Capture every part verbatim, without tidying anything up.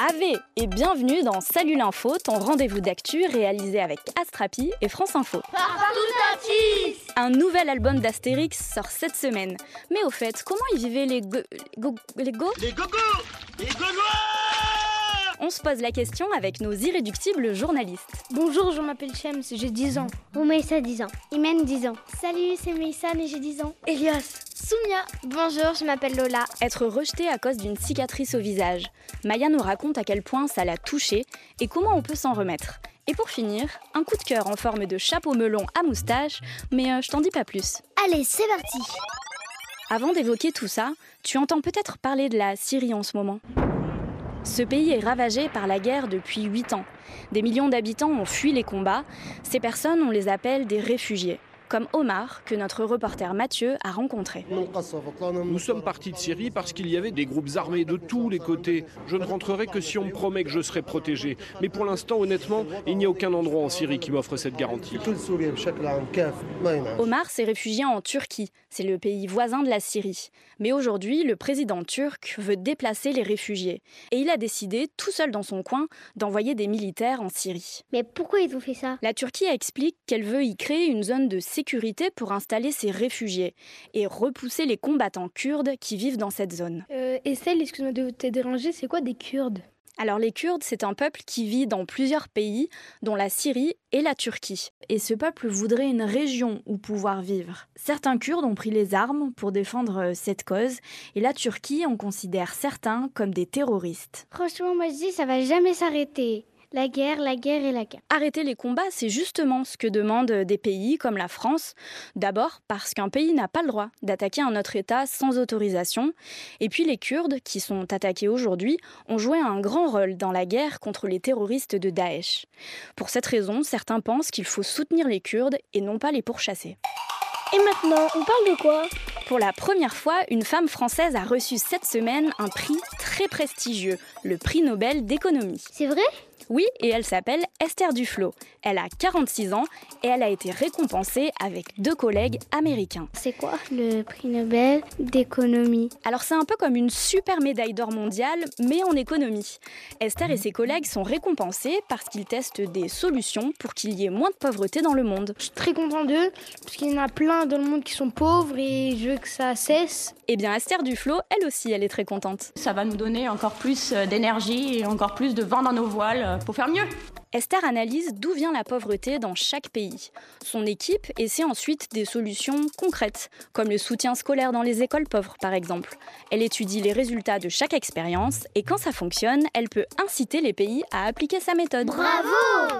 Ave et bienvenue dans Salut l'info, ton rendez-vous d'actu réalisé avec Astrapi et France Info. Un nouvel album d'Astérix sort cette semaine. Mais au fait, comment y vivaient les go... go... les go... Les gogos Les gaulois! On se pose la question avec nos irréductibles journalistes. Bonjour, je m'appelle Shems, j'ai dix ans. Oumaïssa, dix ans. Imen, dix ans. Salut, c'est Meïssan et j'ai dix ans. Elias. Soumia. Bonjour, je m'appelle Lola. Être rejetée à cause d'une cicatrice au visage. Maya nous raconte à quel point ça l'a touchée et comment on peut s'en remettre. Et pour finir, un coup de cœur en forme de chapeau melon à moustache, mais euh, je t'en dis pas plus. Allez, c'est parti. Avant d'évoquer tout ça, tu entends peut-être parler de la Syrie en ce moment. Ce pays est ravagé par la guerre depuis huit ans. Des millions d'habitants ont fui les combats. Ces personnes, on les appelle des réfugiés. Comme Omar, que notre reporter Mathieu a rencontré. Nous sommes partis de Syrie parce qu'il y avait des groupes armés de tous les côtés. Je ne rentrerai que si on me promet que je serai protégé. Mais pour l'instant, honnêtement, il n'y a aucun endroit en Syrie qui m'offre cette garantie. Omar s'est réfugié en Turquie. C'est le pays voisin de la Syrie. Mais aujourd'hui, le président turc veut déplacer les réfugiés. Et il a décidé, tout seul dans son coin, d'envoyer des militaires en Syrie. Mais pourquoi ils ont fait ça? La Turquie explique qu'elle veut y créer une zone de sécurité pour installer ces réfugiés et repousser les combattants kurdes qui vivent dans cette zone. Euh, Estelle, excuse-moi de te déranger, c'est quoi des Kurdes? Alors les Kurdes, c'est un peuple qui vit dans plusieurs pays, dont la Syrie et la Turquie. Et ce peuple voudrait une région où pouvoir vivre. Certains Kurdes ont pris les armes pour défendre cette cause, et la Turquie en considère certains comme des terroristes. Franchement, moi je dis ça va jamais s'arrêter. La guerre, la guerre et la guerre. Arrêter les combats, c'est justement ce que demandent des pays comme la France. D'abord parce qu'un pays n'a pas le droit d'attaquer un autre État sans autorisation. Et puis les Kurdes, qui sont attaqués aujourd'hui, ont joué un grand rôle dans la guerre contre les terroristes de Daesh. Pour cette raison, certains pensent qu'il faut soutenir les Kurdes et non pas les pourchasser. Et maintenant, on parle de quoi? Pour la première fois, une femme française a reçu cette semaine un prix très prestigieux, le prix Nobel d'économie. C'est vrai? Oui, et elle s'appelle Esther Duflo. Elle a quarante-six ans et elle a été récompensée avec deux collègues américains. C'est quoi le prix Nobel d'économie? Alors c'est un peu comme une super médaille d'or mondiale, mais en économie. Esther et ses collègues sont récompensés parce qu'ils testent des solutions pour qu'il y ait moins de pauvreté dans le monde. Je suis très content d'eux, parce qu'il y en a plein dans le monde qui sont pauvres et je veux que ça cesse. Eh bien Esther Duflo, elle aussi, elle est très contente. Ça va nous donner encore plus d'énergie et encore plus de vent dans nos voiles pour faire mieux. Esther analyse d'où vient la pauvreté dans chaque pays. Son équipe essaie ensuite des solutions concrètes, comme le soutien scolaire dans les écoles pauvres par exemple. Elle étudie les résultats de chaque expérience et quand ça fonctionne, elle peut inciter les pays à appliquer sa méthode. Bravo!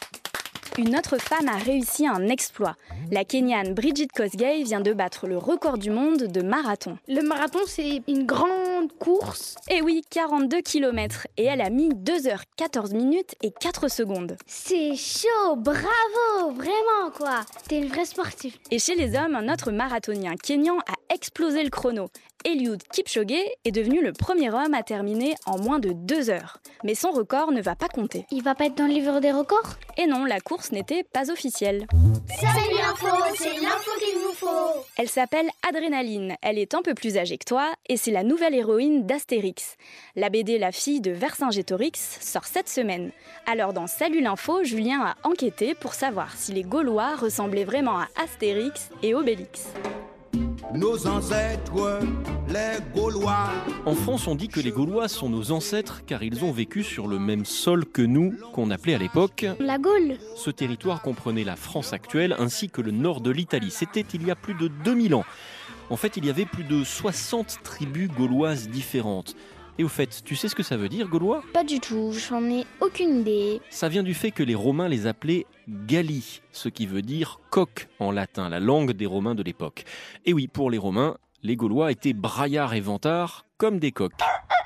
Une autre femme a réussi un exploit. La Kenyane Brigid Kosgei vient de battre le record du monde de marathon. Le marathon, c'est une grande course. Eh oui, quarante-deux kilomètres. Et elle a mis deux heures quatorze minutes et quatre secondes. C'est chaud, bravo, vraiment quoi. T'es une vraie sportive. Et chez les hommes, un autre marathonien kényan a explosé le chrono. Eliud Kipchoge est devenu le premier homme à terminer en moins de deux heures. Mais son record ne va pas compter. Il va pas être dans le livre des records? Et non, la course n'était pas officielle. Salut l'info, c'est l'info qu'il vous faut. Elle s'appelle Adrénaline, elle est un peu plus âgée que toi et c'est la nouvelle héroïne d'Astérix. La B D La fille de Vercingétorix sort cette semaine. Alors dans Salut l'info, Julien a enquêté pour savoir si les Gaulois ressemblaient vraiment à Astérix et Obélix. Nos ancêtres, les Gaulois. En France, on dit que les Gaulois sont nos ancêtres car ils ont vécu sur le même sol que nous, qu'on appelait à l'époque La Gaule. Ce territoire comprenait la France actuelle ainsi que le nord de l'Italie. C'était il y a plus de deux mille ans. En fait, il y avait plus de soixante tribus gauloises différentes. Et au fait, tu sais ce que ça veut dire, Gaulois ? Pas du tout, j'en ai aucune idée. Ça vient du fait que les Romains les appelaient Galli, ce qui veut dire coq en latin, la langue des Romains de l'époque. Et oui, pour les Romains, les Gaulois étaient braillards et vantards comme des coqs.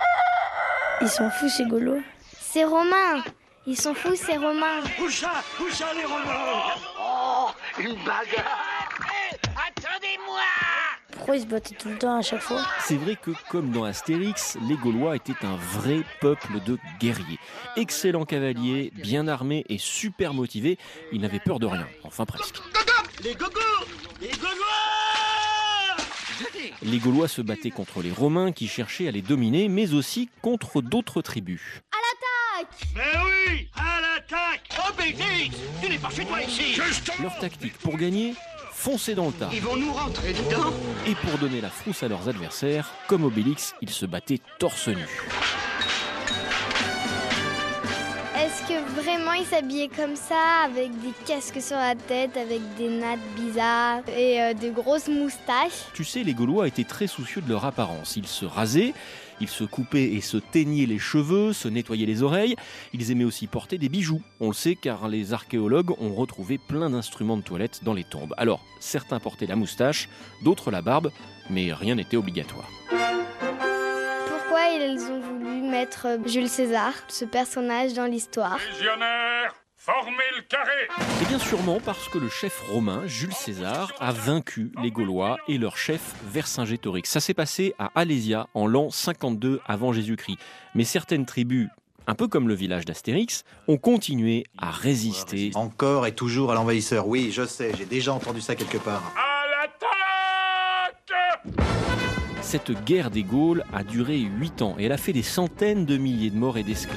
Ils sont fous ces Gaulois. C'est Romain. Ils sont fous, c'est Romain. Où ça Où ça les Romains? Oh, une bagarre. Attendez-moi! Pourquoi ils se battaient tout le temps à chaque fois? C'est vrai que, comme dans Astérix, les Gaulois étaient un vrai peuple de guerriers. Excellents cavaliers, bien armés et super motivés, ils n'avaient peur de rien, enfin presque. Les gogos! Les Gaulois! Les Gaulois se battaient contre les Romains qui cherchaient à les dominer, mais aussi contre d'autres tribus. À Mais oui, à l'attaque. Obélix, tu n'es pas chez toi ici. Leur tactique pour gagner, foncer dans le tas. Ils vont nous rentrer dedans. Et pour donner la frousse à leurs adversaires, comme Obélix, ils se battaient torse nu. Est-ce que vraiment ils s'habillaient comme ça, avec des casques sur la tête, avec des nattes bizarres et euh, de grosses moustaches? Tu sais, les Gaulois étaient très soucieux de leur apparence. Ils se rasaient, ils se coupaient et se teignaient les cheveux, se nettoyaient les oreilles. Ils aimaient aussi porter des bijoux. On le sait car les archéologues ont retrouvé plein d'instruments de toilette dans les tombes. Alors, certains portaient la moustache, d'autres la barbe, mais rien n'était obligatoire. Pourquoi ils ont voulu mettre Jules César, ce personnage, dans l'histoire? Légionnaires, formez le carré! Et bien sûrement parce que le chef romain, Jules César, a vaincu les Gaulois et leur chef Vercingétorix. Ça s'est passé à Alésia en l'an cinquante-deux avant Jésus-Christ. Mais certaines tribus, un peu comme le village d'Astérix, ont continué à résister. Encore et toujours à l'envahisseur, oui, je sais, j'ai déjà entendu ça quelque part. À l'attaque! Cette guerre des Gaules a duré huit ans et elle a fait des centaines de milliers de morts et d'esclaves.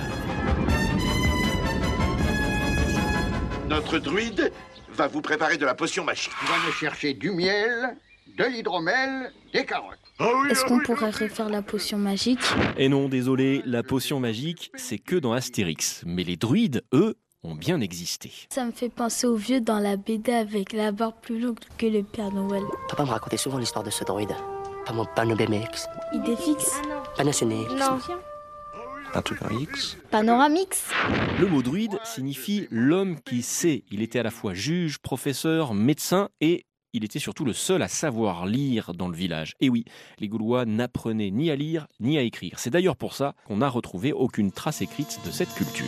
Notre druide va vous préparer de la potion magique. Tu vas me chercher du miel, de l'hydromel, des carottes. Ah oui, Est-ce ah qu'on oui, pourrait refaire la potion magique? Et non, désolé, la potion magique, c'est que dans Astérix. Mais les druides, eux, ont bien existé. Ça me fait penser au vieux dans la B D avec la barbe plus longue que le Père Noël. Papa me racontait souvent l'histoire de ce druide. Pas mon Panobémix. Idéfix. Panacenex. Non. Pantogrix. Panoramix. Le mot druide signifie l'homme qui sait. Il était à la fois juge, professeur, médecin et il était surtout le seul à savoir lire dans le village. Et oui, les Gaulois n'apprenaient ni à lire ni à écrire. C'est d'ailleurs pour ça qu'on n'a retrouvé aucune trace écrite de cette culture.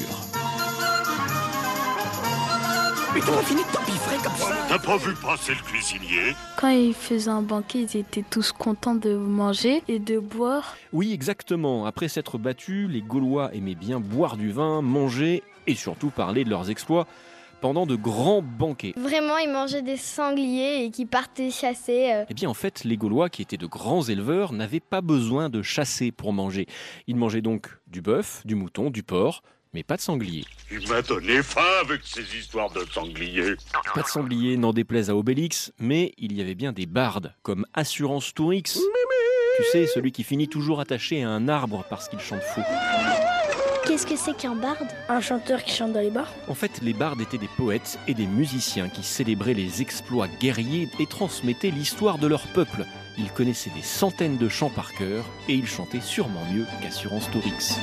Mais comment finit de t'empiffrer comme ça? T'as pas vu passer le cuisinier? Quand ils faisaient un banquet, ils étaient tous contents de manger et de boire. Oui, exactement. Après s'être battus, les Gaulois aimaient bien boire du vin, manger et surtout parler de leurs exploits pendant de grands banquets. Vraiment, ils mangeaient des sangliers et qui partaient chasser. Euh. Eh bien, en fait, les Gaulois, qui étaient de grands éleveurs, n'avaient pas besoin de chasser pour manger. Ils mangeaient donc du bœuf, du mouton, du porc, mais pas de sanglier. Il m'a donné faim avec ces histoires de sanglier. Pas de sanglier, n'en déplaise à Obélix, mais il y avait bien des bardes, comme Assurance Tourix. Tu sais, celui qui finit toujours attaché à un arbre parce qu'il chante faux. Qu'est-ce que c'est qu'un barde? Un chanteur qui chante dans les bars. En fait, les bardes étaient des poètes et des musiciens qui célébraient les exploits guerriers et transmettaient l'histoire de leur peuple. Ils connaissaient des centaines de chants par cœur et ils chantaient sûrement mieux qu'Assurance Tourix.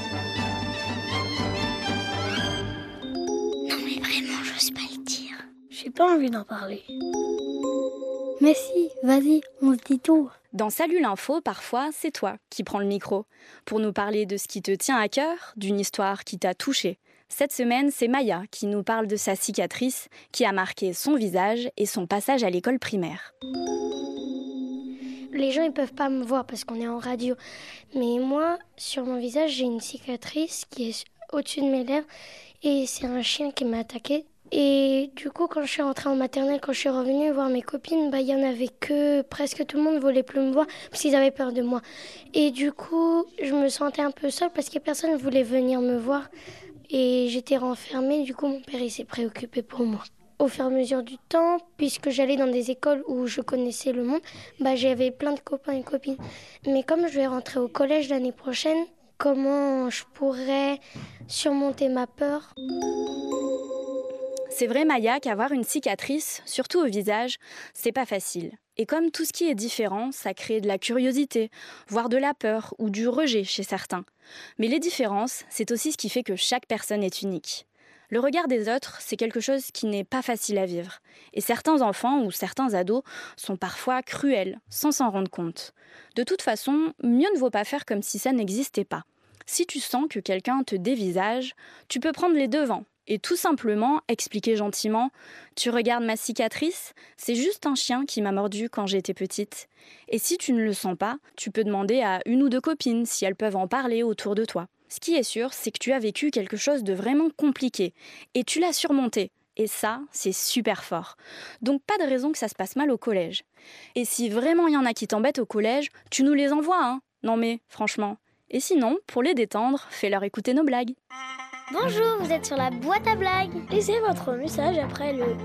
Non mais vraiment, j'ose pas le dire. J'ai pas envie d'en parler. Mais si, vas-y, on se dit tout. Dans Salut l'info, parfois, c'est toi qui prends le micro pour nous parler de ce qui te tient à cœur, d'une histoire qui t'a touché. Cette semaine, c'est Maya qui nous parle de sa cicatrice qui a marqué son visage et son passage à l'école primaire. Les gens, ils peuvent pas me voir parce qu'on est en radio. Mais moi, sur mon visage, j'ai une cicatrice qui est au-dessus de mes lèvres et c'est un chien qui m'a attaquée. Et du coup, quand je suis rentrée en maternelle, quand je suis revenue voir mes copines, bah, il y en avait que presque tout le monde ne voulait plus me voir parce qu'ils avaient peur de moi. Et du coup, je me sentais un peu seule parce que personne ne voulait venir me voir. Et j'étais renfermée, du coup, mon père il s'est préoccupé pour moi. Au fur et à mesure du temps, puisque j'allais dans des écoles où je connaissais le monde, bah, j'avais plein de copains et copines. Mais comme je vais rentrer au collège l'année prochaine, comment je pourrais surmonter ma peur ? C'est vrai, Maya, qu'avoir une cicatrice, surtout au visage, c'est pas facile. Et comme tout ce qui est différent, ça crée de la curiosité, voire de la peur ou du rejet chez certains. Mais les différences, c'est aussi ce qui fait que chaque personne est unique. Le regard des autres, c'est quelque chose qui n'est pas facile à vivre. Et certains enfants ou certains ados sont parfois cruels, sans s'en rendre compte. De toute façon, mieux ne vaut pas faire comme si ça n'existait pas. Si tu sens que quelqu'un te dévisage, tu peux prendre les devants. Et tout simplement expliquer gentiment « Tu regardes ma cicatrice, c'est juste un chien qui m'a mordu quand j'étais petite. » Et si tu ne le sens pas, tu peux demander à une ou deux copines si elles peuvent en parler autour de toi. Ce qui est sûr, c'est que tu as vécu quelque chose de vraiment compliqué et tu l'as surmonté. Et ça, c'est super fort. Donc pas de raison que ça se passe mal au collège. Et si vraiment il y en a qui t'embêtent au collège, tu nous les envoies, hein. Non mais, franchement. Et sinon, pour les détendre, fais-leur écouter nos blagues. Bonjour, vous êtes sur la boîte à blagues. Laissez votre message après le...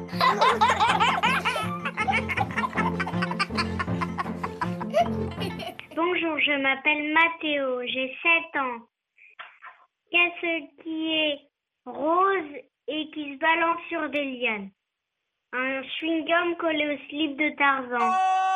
Bonjour, je m'appelle Mathéo, j'ai sept ans. Qu'est-ce qui est rose et qui se balance sur des lianes? Un chewing-gum collé au slip de Tarzan.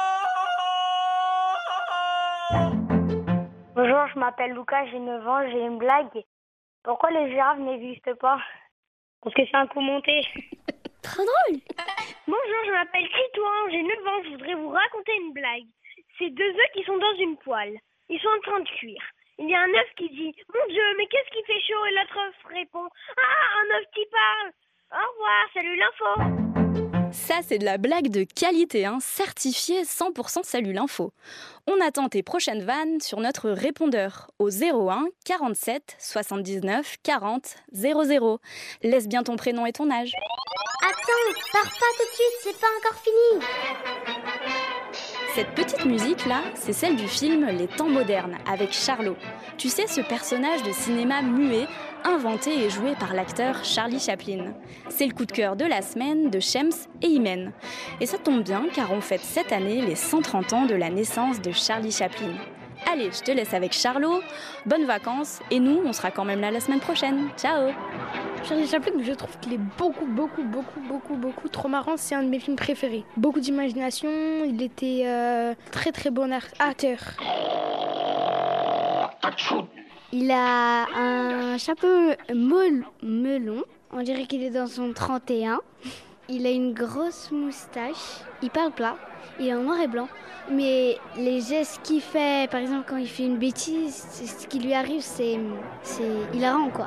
Bonjour, je m'appelle Lucas, j'ai neuf ans, j'ai une blague. Pourquoi les girafes n'existent pas? Parce que c'est un coup monté. Trop drôle. Bonjour, je m'appelle Titouan, j'ai neuf ans, je voudrais vous raconter une blague. C'est deux œufs qui sont dans une poêle. Ils sont en train de cuire. Il y a un œuf qui dit « Mon Dieu, mais qu'est-ce qui fait chaud ?» Et l'autre œuf répond « Ah, un œuf qui parle. Au revoir, salut l'info !» Ça, c'est de la blague de qualité, hein, certifiée cent pour cent Salut l'info. On attend tes prochaines vannes sur notre répondeur au zéro un quarante-sept soixante-dix-neuf quarante zéro zéro. Laisse bien ton prénom et ton âge. Attends, pars pas tout de suite, c'est pas encore fini. Cette petite musique-là, c'est celle du film Les Temps modernes, avec Charlot. Tu sais, ce personnage de cinéma muet, inventé et joué par l'acteur Charlie Chaplin. C'est le coup de cœur de la semaine de Shems et Imen. Et ça tombe bien, car on fête cette année les cent trente ans de la naissance de Charlie Chaplin. Allez, je te laisse avec Charlot, bonnes vacances, et nous, on sera quand même là la semaine prochaine. Ciao! Charlie Chaplin, je trouve qu'il est beaucoup, beaucoup, beaucoup, beaucoup, beaucoup trop marrant. C'est un de mes films préférés. Beaucoup d'imagination, il était euh, très, très bon acteur. Il a un chapeau mol- melon. On dirait qu'il est dans son trente et un. Il a une grosse moustache. Il parle plat. Il est en noir et blanc. Mais les gestes qu'il fait, par exemple quand il fait une bêtise, ce qui lui arrive, c'est, c'est hilarant quoi.